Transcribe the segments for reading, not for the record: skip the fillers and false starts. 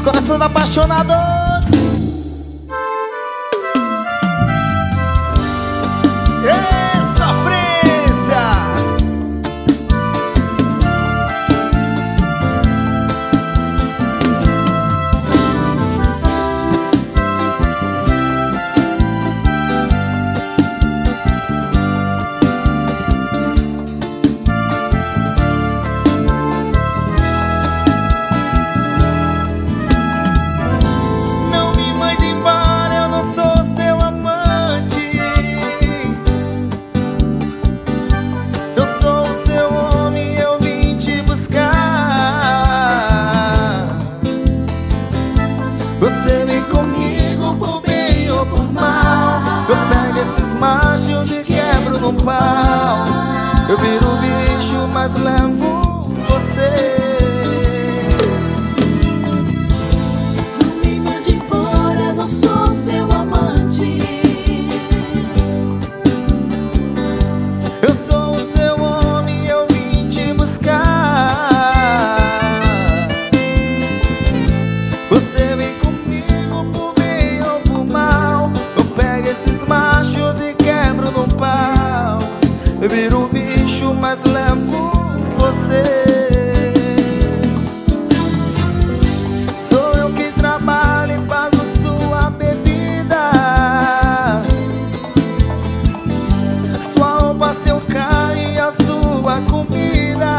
corações apaixonados. Você vem comigo por bem ou por mal. Eu pego esses machos e quebro no pau. Eu viro bicho, mas levo você. Não me mande embora, não sou seu amante. Eu sou o seu homem, eu vim te buscar. Você vem comigo por bem ou por mal. Eu pego esses machos e quebro no pau. Eu viro bicho, mas levo você. Sou eu que trabalho e pago sua bebida, sua roupa, seu carro e a sua comida.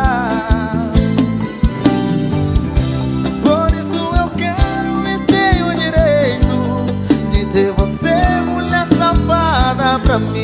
Por isso eu quero e tenho o direito de ter você, mulher safada, pra mim.